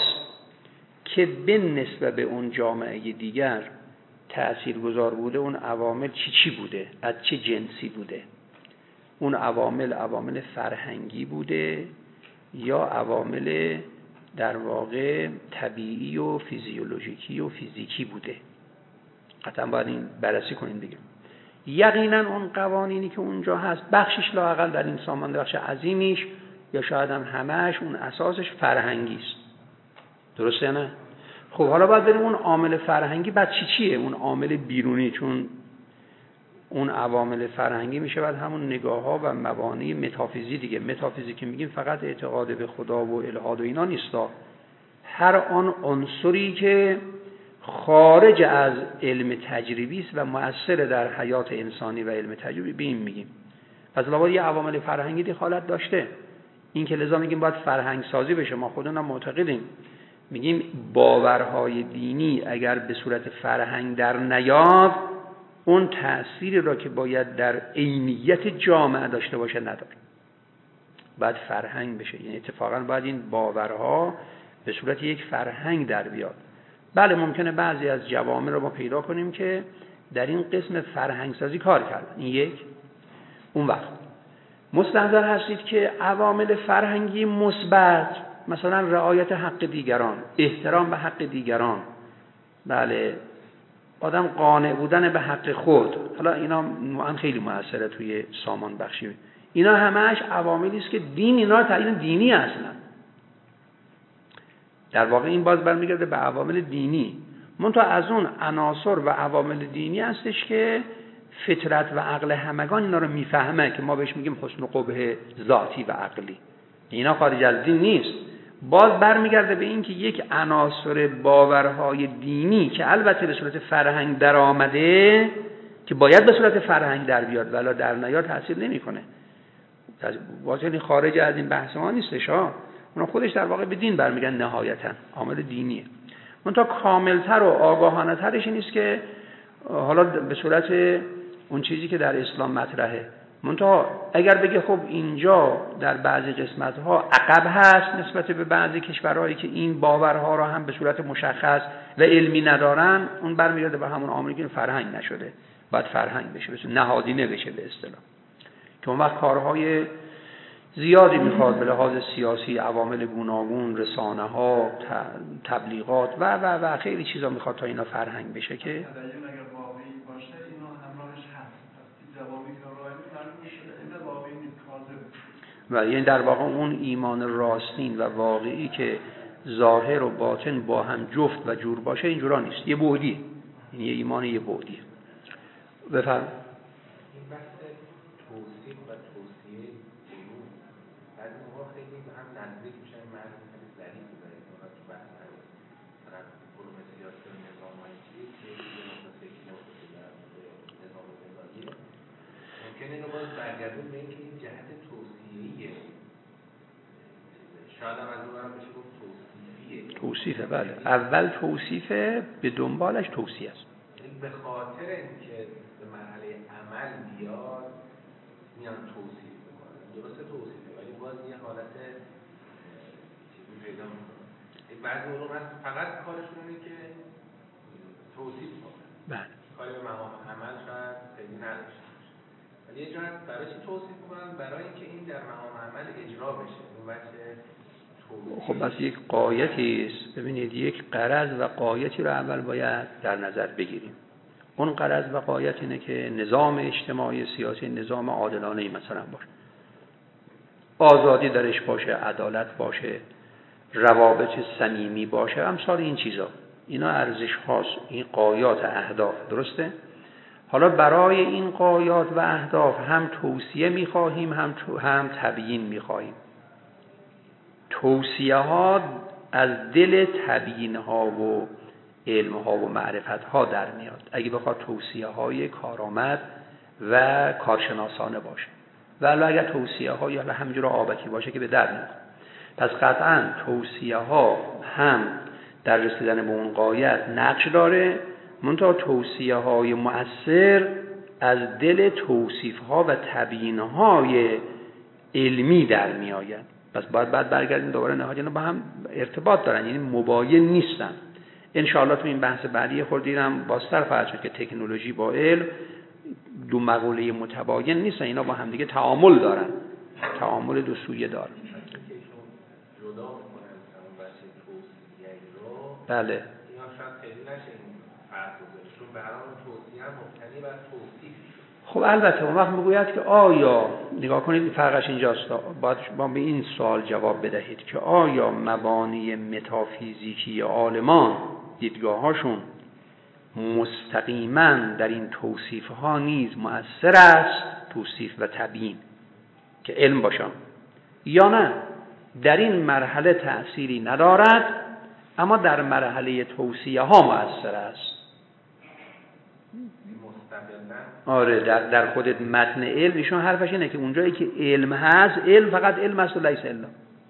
که به نسبت به اون جامعه دیگر تأثیرگذار بوده، اون عوامل چی بوده، از چه جنسی بوده؟ اون عوامل فرهنگی بوده یا عوامل در واقع طبیعی و فیزیولوژیکی و فیزیکی بوده؟ قطعا باید این بررسی کنیم دیگه. یقینا اون قوانینی که اونجا هست بخشش لااقل در این سامانده، بخش عظیمیش یا شاید هم همه‌اش اون اساسش فرهنگی است. درسته نه؟ خب حالا باید بریم اون عامل فرهنگی بعد چیه؟ اون عامل بیرونی، چون اون عوامل فرهنگی میشه بعد همون نگاه‌ها و مبانی متافیزیک دیگه. متافیزیک که میگیم فقط اعتقاد به خدا و الهاد و اینا نیستا، هر آن عنصری که خارج از علم تجربی است و مؤثر در حیات انسانی و علم تجربی به این میگیم. پس لابد یه عوامل فرهنگی دخالت داشته. این که لذا میگیم باید فرهنگ سازی بشه. ما خودمون معتقدیم، میگیم باورهای دینی اگر به صورت فرهنگ در نیاد، اون تأثیری را که باید در عینیت جامعه داشته باشه نداره. باید فرهنگ بشه. یعنی اتفاقا باید این باورها به صورت یک فرهنگ در بیاد. بله ممکنه بعضی از جوامع رو ما پیدا کنیم که در این قسم فرهنگ سازی کار کردن. این یک. اون وقت مستحضر هستید که عوامل فرهنگی مثبت، مثلا رعایت حق دیگران، احترام به حق دیگران، بله آدم قانع بودن به حق خود، حالا اینا خیلی موثره توی سامان بخشی. اینا همه‌اش عواملی است که دین اینا رو تعیین دینی اصلا. در واقع این باز برمیگرده به عوامل دینی. منتها از اون عناصر و عوامل دینی هستش که فطرت و عقل همگان اینا رو میفهمه که ما بهش میگیم حسن و قبح ذاتی و عقلی. اینا خارج از دین نیست. باز برمیگرده به این که یک عناصر باورهای دینی که البته به صورت فرهنگ در آمده که باید به صورت فرهنگ در بیاد ولی در نیاد تاثیر نمیکنه. واقعا خارج از این بحث ما نیستش ها. اونا خودش در واقع به دین برمیگن نهایتا، عامل دینیه. منتها کاملتر و آگاهانه ترش این است که حالا به صورت اون چیزی که در اسلام مطرحه. منتها اگر بگه خب اینجا در بعضی قسمت‌ها عقب هست نسبت به بعضی کشورهایی که این باورها را هم به صورت مشخص و علمی ندارن، اون برمیگرده به همون عاملی که فرهنگ نشده، باید فرهنگ بشه، نهادینه بشه به اصطلاح. که اون وقت کارهای زیادی میخواد به لحاظ سیاسی، عوامل گوناگون، رسانه ها، تبلیغات و خیلی چیزا میخواد تا اینا فرهنگ بشه که تدین اگر واقعی باشه اینا همراهش هست. پس جوابی که راهی معلوم میشه این واقعی نیست، کاذب. و یعنی در واقع اون ایمان راستین و واقعی که ظاهر و باطن با هم جفت و جور باشه اینجورا نیست، یه بعدیه، یعنی یه ایمان یه بعدیه. بفرم. این بحث توصیف و توصیه علوم بعضی موقع خیلی به هم نزدیک میشن، معنی خیلی ظریف داره اونا تو بحث مثلا علوم سیاسی و نظام‌های چیز که یه نقطه فکری نقطه در نظام زندانیه ممکنه اینو باز برگردون به اینکه این جهت توصیه‌ایه، شاید هم از اون برم بشه گفت توصیفیه. توصیفه، بله، اول توصیفه به دنبالش توصیه است. به خاطر اینکه به مرحله عمل بیاد میان توصیف میکنن. درسته توصیفه ولی باز یه حالت چیزی پیدا میکنن. بعضی علوم هست فقط کارشون اینه که توصیف کنن. بله. کاری به مقام عمل شاید خیلی نداشته باشه. ولی یه جهت برای چی توصیف میکنن؟ برای اینکه این در مقام عمل اجرا بشه. اون بچه خب بس یک قایتی است. ببینید یک غرض و قایتی رو اول باید در نظر بگیریم. اون غرض و قایت اینه که نظام اجتماعی سیاسی نظام عادلانه‌ای مثلا باشه، آزادی درش باشه، عدالت باشه، روابط صمیمی باشه، امثال این چیزا. اینا ارزش هاست، این قایات اهداف. درسته؟ حالا برای این قایات و اهداف هم توصیه می‌خواهیم هم تبیین می‌خواهیم. توصیه ها از دل تبیین ها و علم ها و معرفت ها در میاد، اگه بخواد توصیه های کارآمد و کارشناسانه باشه، ولی اگر توصیه های همینجور آبکی باشه که به در میاد. پس قطعا توصیه ها هم در رسیدن به اون غایت نقش داره، منتها توصیه های مؤثر از دل توصیف ها و تبیین های علمی در میآید. پس باید برگردیم دوباره نهایت اینا با هم ارتباط دارن، یعنی مباین نیستن. انشاءالله تو این بحث بعدی خوردیرم بازتر خواهد شد که تکنولوژی با علم دو مقوله متباین نیستن، اینا با هم دیگه تعامل دارن، تعامل دو سویه دارن. بله. اینا شاید خیلی نشه این فرق بزرگ، چون به هر حال توصیه هم مبتنی بر توصیف. خب البته اون وقت میگوید که آیا، نگاه کنید فرقش اینجاست، باید با به این سوال جواب بدهید که آیا مبانی متافیزیکی عالمان دیدگاهاشون مستقیما در این توصیف ها نیز مؤثر است، توصیف و تبیین که علم باشن، یا نه در این مرحله تأثیری ندارد اما در مرحله توصیه ها مؤثر است. آره در خودت متن علم ایشون حرفش اینه که اونجایی که علم هست، علم فقط علم است و لیس الا.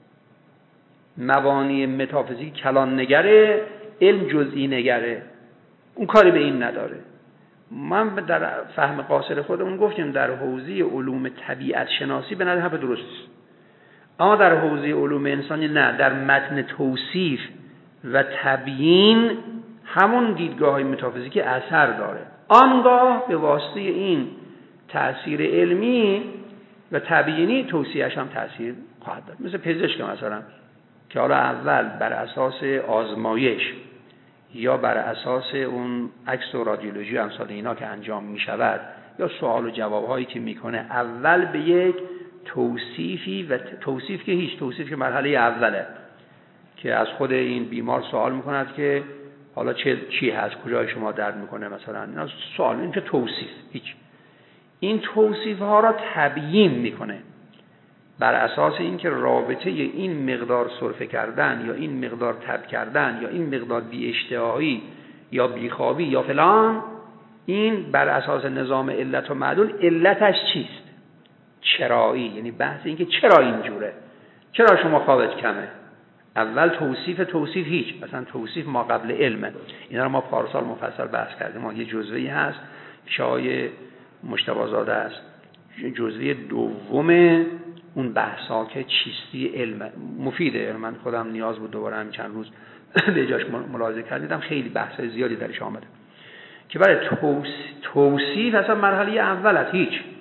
مبانی متافیزیک کلان نگره، علم جزئی نگره، اون کاری به این نداره. من در فهم قاصر خودمون گفتیم در حوزه علوم طبیعت شناسی به نظر حرف درست است، اما در حوزه علوم انسانی نه، در متن توصیف و تبیین همون دیدگاه های متافیزیکی اثر داره. آنگاه به واسطه این تأثیر علمی و تبیینی توصیهش هم تأثیر خواهد داد. مثل پزشک مثلا که حالا اول بر اساس آزمایش یا بر اساس اون عکس و رادیولوژی امثال اینا که انجام می شود یا سوال و جواب هایی که میکنه، اول به یک توصیفی و توصیف که هیچ توصیف که مرحله اوله که از خود این بیمار سوال میکند که حالا چی هست، کجای شما درد میکنه مثلا، اینا سوال، این که توصیف هیچ. این توصیف ها را تبیین میکنه بر اساس اینکه رابطه این مقدار سرفه کردن یا این مقدار تب کردن یا این مقدار بی اشتهایی یا بیخوابی یا فلان، این بر اساس نظام علت و معلول علتش چیست، چرایی، یعنی بحث این که چرا اینجوره، چرا شما خوابت کمه. اول توصیف هیچ، مثلا توصیف ما قبل علمه، اینا رو ما پارسال مفصل بحث کردیم. ما یه جزوه‌ای هست شای مجتبی زاده است، جزوه دوم اون بحثا که چیستی علم مفیده، من خودم نیاز بود دوباره هم چند روز به جاش ملاحظه کردم، خیلی بحث زیادی درش آمده که برای توصیف اصلا مرحله اول هست، هیچ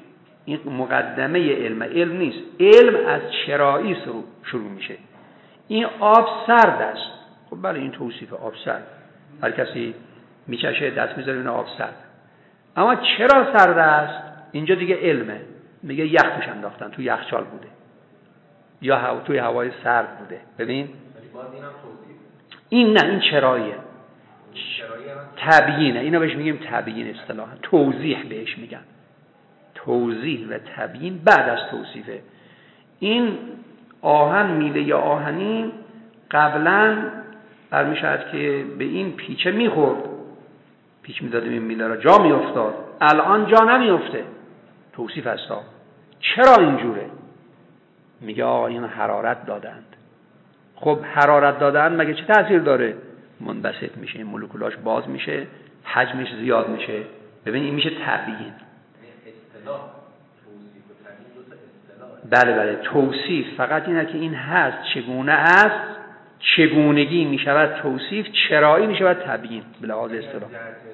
این مقدمه علم نیست. علم از چرایی شروع میشه. این آب سرد است. خب بله این توصیف آب سرد. هر کسی میچشه دست میذاره این آب سرد. اما چرا سرد است؟ اینجا دیگه علمه. میگه یخ توش انداختن، تو یخچال بوده یا توی هوای سرد بوده. ببین این نه، این چراییه، تبیینه. اینو بهش میگیم تبیین اصطلاحا. توضیح بهش میگن. توضیح و تبیین بعد از توصیفه. این آهن، میله یا آهنین قبلا برمیشد که به این پیچه میخورد، پیچ میدادیم این میله را جا میافتاد، الان جا نمیافته. توصیف هستا. چرا اینجوره؟ میگه آقا این حرارت دادند. خب حرارت دادن مگه چه تأثیر داره؟ منبسط میشه، این مولکولاش باز میشه، حجمش زیاد میشه. ببین این میشه تبیین. بله توصیف فقط اینه که این هست، چگونه است، چگونگی میشود توصیف، چرایی میشود تبیین به لحاظ اصطلاح.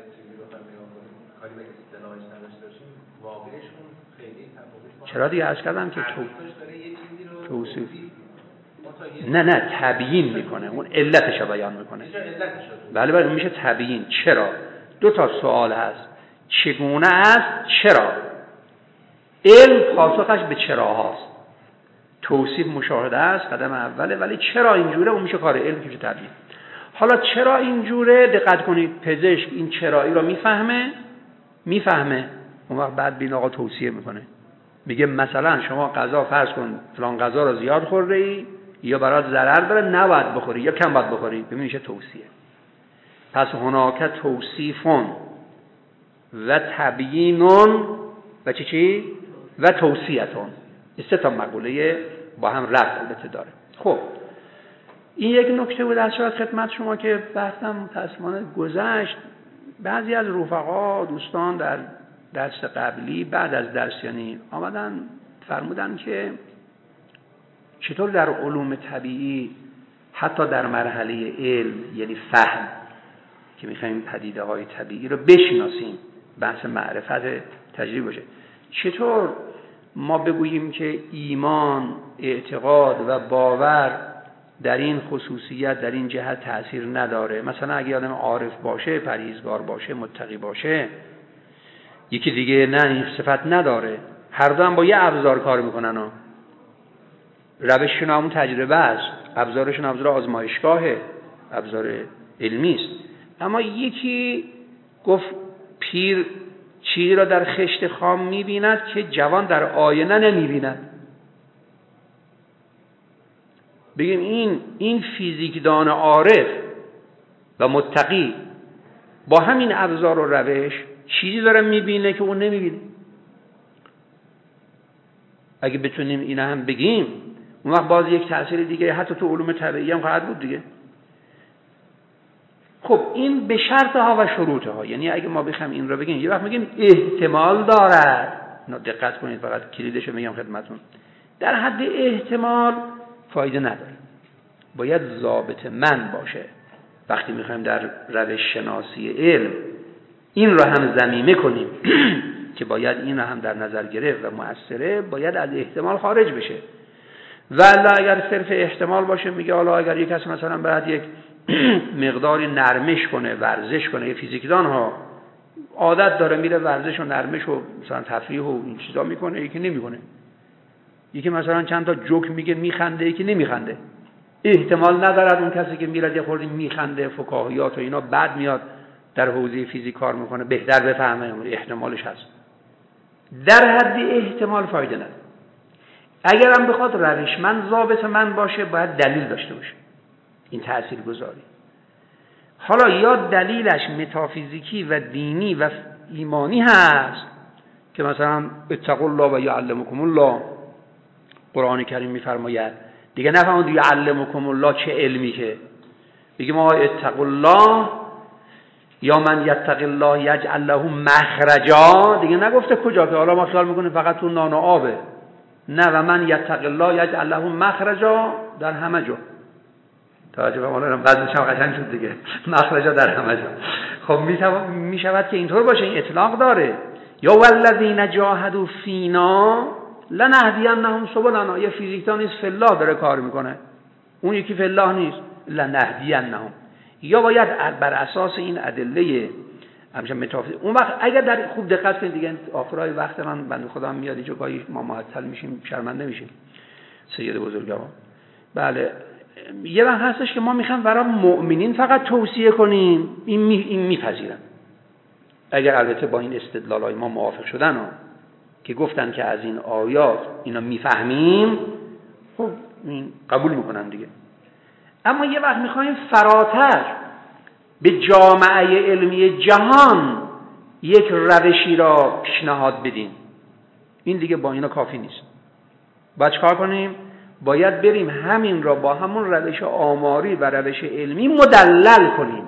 چرا دیگه عرض کردم که توصیف نه تبیین میکنه، اون علتش رو بیان میکنه. بله میشه تبیین. چرا؟ دو تا سوال هست، چگونه است، چرا. علم پاسخش به چرا هاست. توصیف مشاهده است قدم اوله، ولی چرا اینجوره اون میشه کار علم که میشه تبیین. حالا چرا اینجوره؟ دقت کنید، پزشک این چرایی رو میفهمه اون وقت بعد بین آقا توصیه میکنه. میگه مثلا شما غذا فرض کن فلان غذا رو زیاد خورده ای یا برات ضرر داره نباید بخوری یا کم باید بخوری. ببین میشه توصیه. پس هناک توصیفون و تبیینون و چی؟ و توصیه‌تون. سه تا مقوله با هم ربط البته داره. خب این یک نکته بود از خدمت شما که بحثم متأسفانه گذشت. بعضی از رفقا دوستان در درس قبلی بعد از درس یعنی آمدن فرمودن که چطور در علوم طبیعی حتی در مرحله علم یعنی فهم که میخوایم پدیده های طبیعی رو بشناسیم، بحث معرفت تجربی باشه، چطور ما بگوییم که ایمان، اعتقاد و باور در این خصوصیت در این جهت تأثیر نداره؟ مثلا اگه آدم عارف باشه، پرهیزگار باشه، متقی باشه، یکی دیگه نه این صفت نداره، هر دو هم با یه ابزار کار میکنن ها. روششون همون تجربه است، ابزارشون ابزار آزمایشگاهه، ابزار علمی است. اما یکی گفت پیر چیزی را در خشت خام میبیند که جوان در آینه نمیبیند. بگیم این فیزیکدان عارف و متقی با همین ابزار و روش چیزی داره میبینه که اون نمیبینه. اگه بتونیم اینا هم بگیم اون وقت باز یک تأثیر دیگه حتی تو علوم طبیعی هم خواهد بود دیگه. خب این به شرط ها و شروط ها، یعنی اگه ما بخوایم این رو بگیم یه وقت میگیم احتمال دارد. دقت کنید فقط کلیدش رو میگم خدمتون، در حد احتمال فایده نداره، باید ضابط من باشه. وقتی میخوایم در روش شناسی علم این رو هم ضمیمه کنیم که باید این رو هم در نظر گرفت و مؤثره، باید از احتمال خارج بشه. ولی اگر صرف احتمال باشه، میگه حالا اگر یک کسی مثلا باید یک مقداری نرمش کنه، ورزش کنه، یه فیزیکدان ها عادت داره میره ورزش و نرمش و مثلا تفریح و این چیزا میکنه، یکی نمیکنه. یکی مثلا چند تا جوک میگه میخنده، یکی نمیخنده. احتمال ندارد اون کسی که میره یه خوردی میخنده فکاهیات و اینا بعد میاد در حوزه فیزیک کار میکنه بهتر بفهمه، احتمالش هست. در حد احتمال فایده نداره. اگر هم بخواد روشمند ضابط من باشه باید دلیل داشته باشه این تأثیر گذاری. حالا یا دلیلش متافیزیکی و دینی و ایمانی هست که مثلا اتقوا الله و یعلمکم الله، قرآن کریم میفرماید دیگه نفهمون یعلمکم الله چه علمی که بگیم ما اتقوا الله یا من یتق الله یجعل له مخرجا، دیگه نگفته کجا که حالا ما خیال میکنیم فقط تو نان و آبه. نه، و من یتق الله یجعل له مخرجا در همه جا. توجه فرمایید، بعضیش هم قشنگ شد دیگه، مخرجا در همه جا. خب میشود که اینطور باشه، این اطلاق داره. یا والذین جاهدوا فینا لنهدینهم سبلنا. یه فیزیکدان نیست فلاح داره کار میکنه، اون یکی فلاح نیست. لنهدینهم یا باید بر اساس این ادله همچنین متافیزیک. اون وقت اگر در خوب دقت کنید دیگه، آخرای وقت من بنده خدا میاد اینجا گاهی ما معطل میشیم، شرمنده میشیم سید بزرگوار. بله یه وقت هستش که ما میخوایم برای مؤمنین فقط توصیه کنیم، این میپذیرن، اگر البته با این استدلالای ما موافق شدن ها که گفتن که از این آیات اینا میفهمیم، خب این قبول میکنن دیگه. اما یه وقت میخوایم فراتر به جامعه علمی جهان یک روشی را پیشنهاد بدیم، این دیگه با اینا کافی نیست. باید چکار کنیم؟ باید بریم همین را با همون روش آماری و روش علمی مدلل کنیم.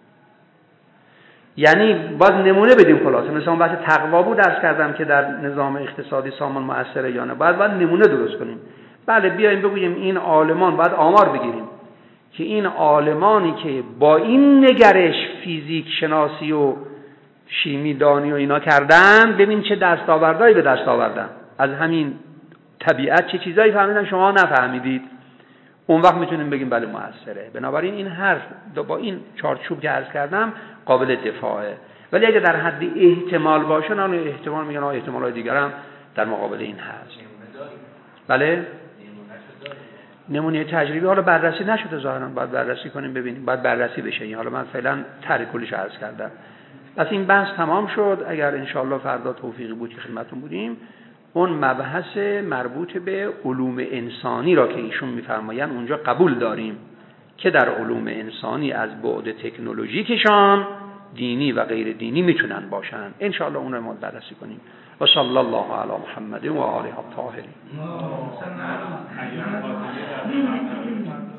یعنی باید نمونه بدیم خلاصه. مثلا اون بحث تقوا بود عرض کردم که در نظام اقتصادی سامان مؤثره یا نه، باید نمونه درست کنیم. بله بیایم بگوییم این عالمان، باید آمار بگیریم که این عالمانی که با این نگرش فیزیک شناسی و شیمی دانی و اینا کردن، ببین چه دستاوردهایی به دست آوردن، از همین طبیعت چه چیزایی فهمیدن شما نفهمیدید. اون وقت میتونیم بگیم بله مؤثره. بنابراین این حرف با این چارچوب که عرض کردم قابل دفاعه، ولی اگه در حد احتمال باشه، نه احتمال میگن احتمالات دیگر هم در مقابل این هست. بله نمونه تجربی حالا بررسی نشده ظاهرا، باید بررسی کنیم ببینیم، باید بررسی بشه. این حالا من فعلا طرح کلیش عرض کردم. پس این بحث تمام شد. اگر انشاءالله فردا توفیقی بود که خدمتتون بودیم، اون مبحث مربوط به علوم انسانی را که ایشون میفرمایند اونجا قبول داریم که در علوم انسانی از بعد تکنولوژیکشان دینی و غیر دینی میتونن باشن. انشاءالله اون رو ما بررسی کنیم. و صلی الله علی محمد و آله الطاهرین.